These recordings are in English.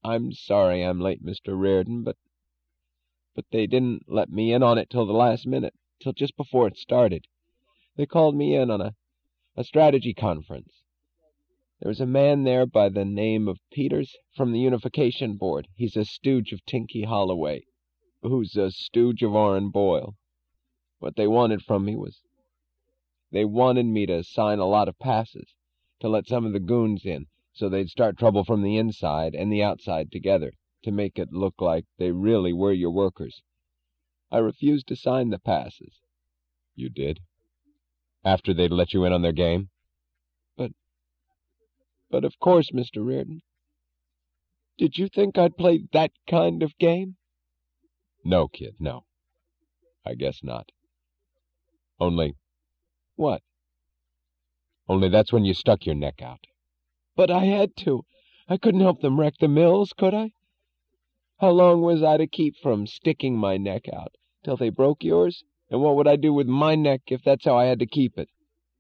I'm sorry I'm late, Mr. Reardon, but they didn't let me in on it till the last minute, till just before it started. They called me in on a strategy conference. There was a man there by the name of Peters from the Unification Board. He's a stooge of Tinky Holloway, who's a stooge of Orrin Boyle. What they wanted from me was they wanted me to sign a lot of passes, to let some of the goons in, so they'd start trouble from the inside and the outside together, to make it look like they really were your workers. I refused to sign the passes. You did? After they'd let you in on their game? But of course, Mr. Reardon. Did you think I'd play that kind of game? No, kid, no. I guess not. Only... What? Only that's when you stuck your neck out. But I had to. I couldn't help them wreck the mills, could I? How long was I to keep from sticking my neck out? Till they broke yours? And what would I do with my neck if that's how I had to keep it?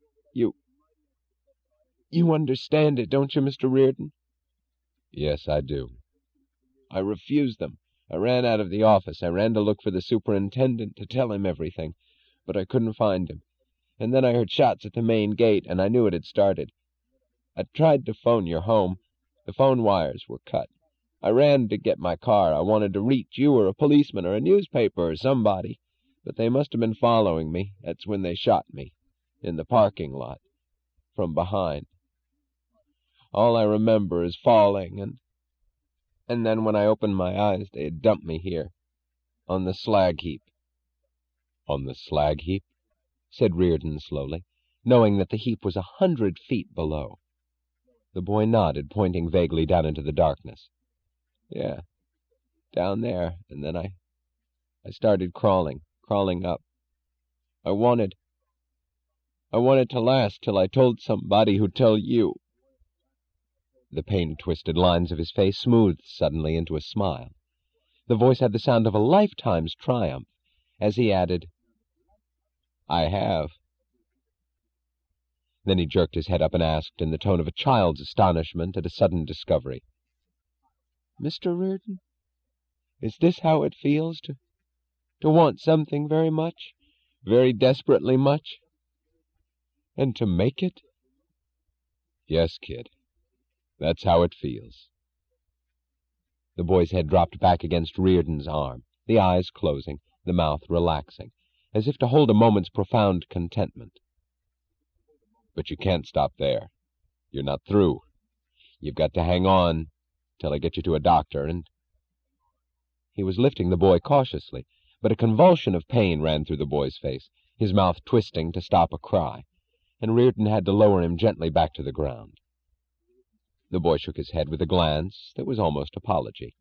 You understand it, don't you, Mr. Reardon? Yes, I do. I refused them. I ran out of the office. I ran to look for the superintendent to tell him everything, but I couldn't find him. And then I heard shots at the main gate, and I knew it had started. I tried to phone your home. The phone wires were cut. I ran to get my car. I wanted to reach you or a policeman or a newspaper or somebody, but they must have been following me. That's when they shot me, in the parking lot, from behind. All I remember is falling, and then when I opened my eyes, they had dumped me here, on the slag heap. On the slag heap? Said Reardon slowly, knowing that the heap was 100 feet below. The boy nodded, pointing vaguely down into the darkness. Yeah, down there, and then I started crawling up. I wanted to last till I told somebody who'd tell you. The pain-twisted lines of his face smoothed suddenly into a smile. The voice had the sound of a lifetime's triumph, as he added, I have. Then he jerked his head up and asked, in the tone of a child's astonishment at a sudden discovery, Mr. Reardon, is this how it feels to want something very much, very desperately much, and to make it? Yes, kid. That's how it feels. The boy's head dropped back against Reardon's arm, the eyes closing, the mouth relaxing, as if to hold a moment's profound contentment. But you can't stop there. You're not through. You've got to hang on till I get you to a doctor, and... He was lifting the boy cautiously, but a convulsion of pain ran through the boy's face, his mouth twisting to stop a cry, and Reardon had to lower him gently back to the ground. The boy shook his head with a glance that was almost apology.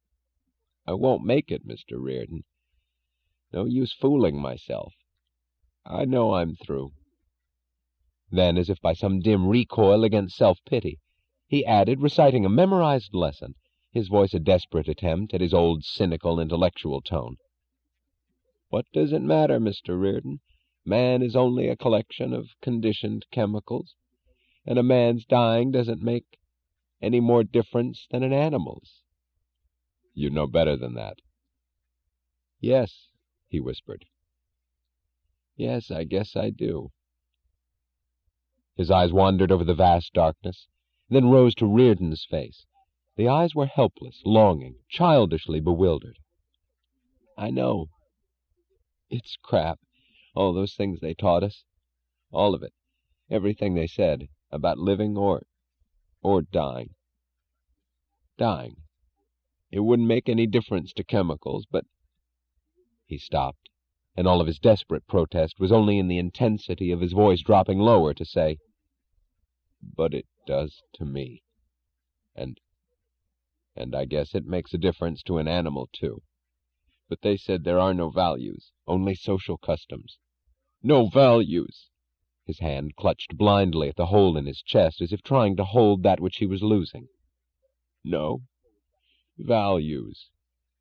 I won't make it, Mr. Reardon. No use fooling myself. I know I'm through. Then, as if by some dim recoil against self-pity, he added, reciting a memorized lesson, his voice a desperate attempt at his old cynical intellectual tone. What does it matter, Mr. Reardon? Man is only a collection of conditioned chemicals, and a man's dying doesn't make any more difference than an animal's. You know better than that. Yes, he whispered. Yes, I guess I do. His eyes wandered over the vast darkness, then rose to Reardon's face. The eyes were helpless, longing, childishly bewildered. I know. It's crap, all those things they taught us. All of it. Everything they said about living or dying. Dying. It wouldn't make any difference to chemicals, but... He stopped, and all of his desperate protest was only in the intensity of his voice dropping lower to say, But it does to me. And I guess it makes a difference to an animal, too. But they said there are no values, only social customs. No values! His hand clutched blindly at the hole in his chest, as if trying to hold that which he was losing. No. Values.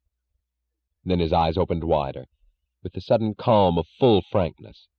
Then his eyes opened wider, with the sudden calm of full frankness.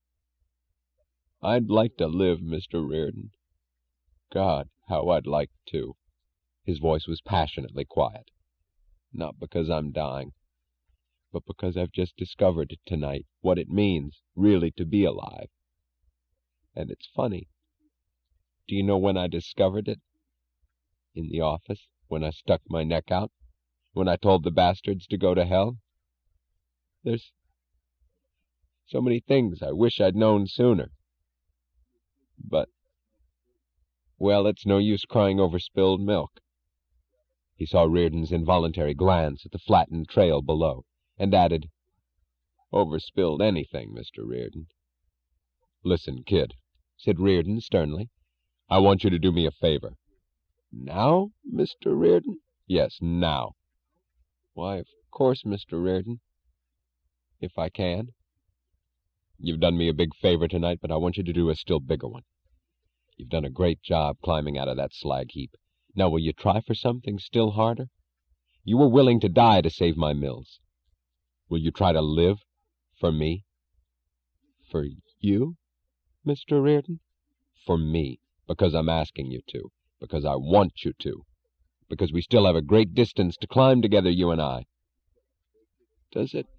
I'd like to live, Mr. Reardon. God, how I'd like to. His voice was passionately quiet. "Not because I'm dying, but because I've just discovered tonight what it means really to be alive. And it's funny. Do you know when I discovered it? In the office, when I stuck my neck out, when I told the bastards to go to hell. There's so many things I wish I'd known sooner. But, well, it's no use crying over spilled milk." He saw Reardon's involuntary glance at the flattened trail below, and added, "Over spilled anything, Mr. Reardon." "Listen, kid," said Reardon sternly. "I want you to do me a favor." "Now, Mr. Reardon?" "Yes, now." "Why, of course, Mr. Reardon. If I can." "You've done me a big favor tonight, but I want you to do a still bigger one. You've done a great job climbing out of that slag heap. Now will you try for something still harder? You were willing to die to save my mills. Will you try to live for me?" "For you, Mr. Reardon?" "For me, because I'm asking you to, because I want you to, because we still have a great distance to climb together, you and I." Does it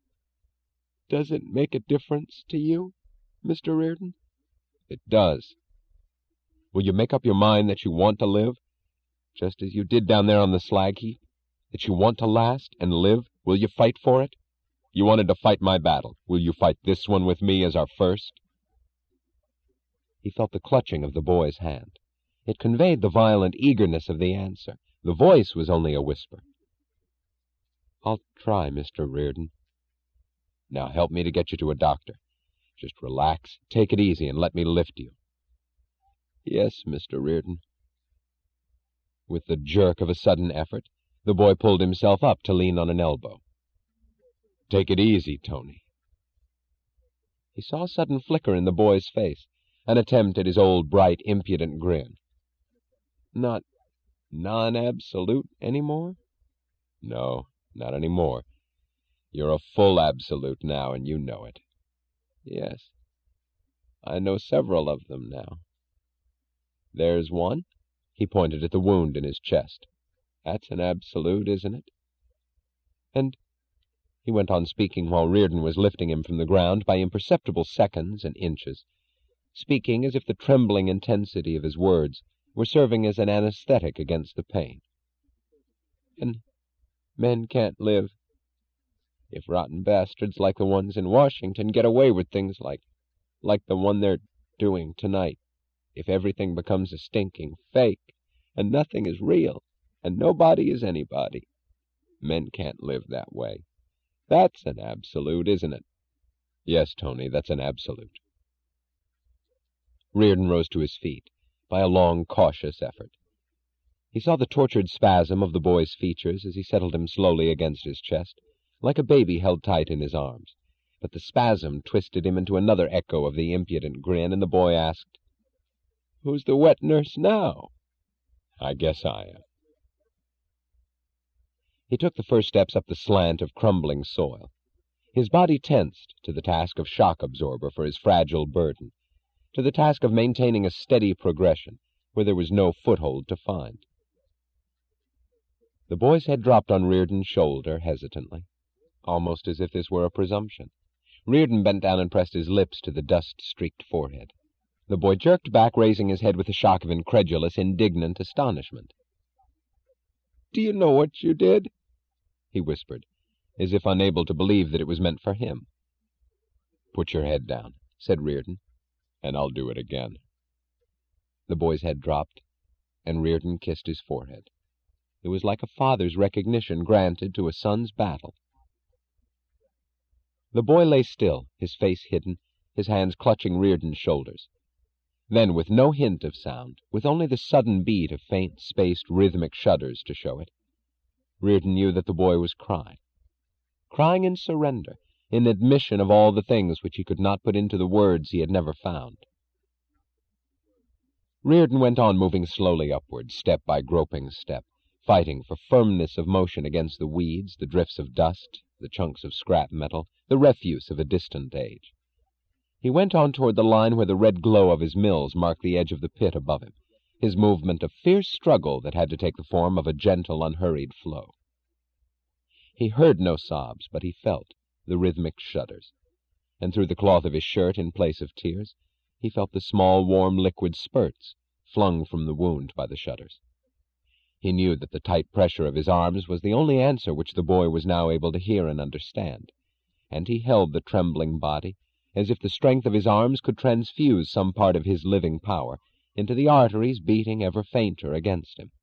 make a difference to you, Mr. Reardon?" "It does. Will you make up your mind that you want to live, just as you did down there on the slag heap? That you want to last and live? Will you fight for it? You wanted to fight my battle. Will you fight this one with me as our first?" He felt the clutching of the boy's hand. It conveyed the violent eagerness of the answer. The voice was only a whisper. "I'll try, Mr. Reardon." "Now help me to get you to a doctor. Just relax, take it easy, and let me lift you." "Yes, Mr. Reardon." With the jerk of a sudden effort, the boy pulled himself up to lean on an elbow. "Take it easy, Tony." He saw a sudden flicker in the boy's face, an attempt at his old, bright, impudent grin. "Not non-absolute anymore?" "No, not anymore. You're a full absolute now, and you know it." "Yes, I know several of them now." "There's one." He pointed at the wound in his chest. "That's an absolute, isn't it? And," he went on speaking while Reardon was lifting him from the ground by imperceptible seconds and inches, speaking as if the trembling intensity of his words were serving as an anesthetic against the pain. "And men can't live if rotten bastards like the ones in Washington get away with things like the one they're doing tonight. If everything becomes a stinking fake, and nothing is real, and nobody is anybody. Men can't live that way. That's an absolute, isn't it?" "Yes, Tony, that's an absolute." Reardon rose to his feet by a long, cautious effort. He saw the tortured spasm of the boy's features as he settled him slowly against his chest, like a baby held tight in his arms. But the spasm twisted him into another echo of the impudent grin, and the boy asked, "Who's the wet nurse now?" "I guess I am." He took the first steps up the slant of crumbling soil. His body tensed to the task of shock absorber for his fragile burden, to the task of maintaining a steady progression where there was no foothold to find. The boy's head dropped on Reardon's shoulder hesitantly, almost as if this were a presumption. Reardon bent down and pressed his lips to the dust-streaked forehead. The boy jerked back, raising his head with a shock of incredulous, indignant astonishment. "Do you know what you did?" he whispered, as if unable to believe that it was meant for him. "Put your head down," said Reardon, "and I'll do it again." The boy's head dropped, and Reardon kissed his forehead. It was like a father's recognition granted to a son's battle. The boy lay still, his face hidden, his hands clutching Reardon's shoulders. Then, with no hint of sound, with only the sudden beat of faint, spaced, rhythmic shudders to show it, Reardon knew that the boy was crying in surrender, in admission of all the things which he could not put into the words he had never found. Reardon went on moving slowly upward, step by groping step, fighting for firmness of motion against the weeds, the drifts of dust, the chunks of scrap metal, the refuse of a distant age. He went on toward the line where the red glow of his mills marked the edge of the pit above him, his movement a fierce struggle that had to take the form of a gentle, unhurried flow. He heard no sobs, but he felt the rhythmic shudders, and through the cloth of his shirt, in place of tears, he felt the small, warm, liquid spurts flung from the wound by the shudders. He knew that the tight pressure of his arms was the only answer which the boy was now able to hear and understand, and he held the trembling body as if the strength of his arms could transfuse some part of his living power into the arteries beating ever fainter against him.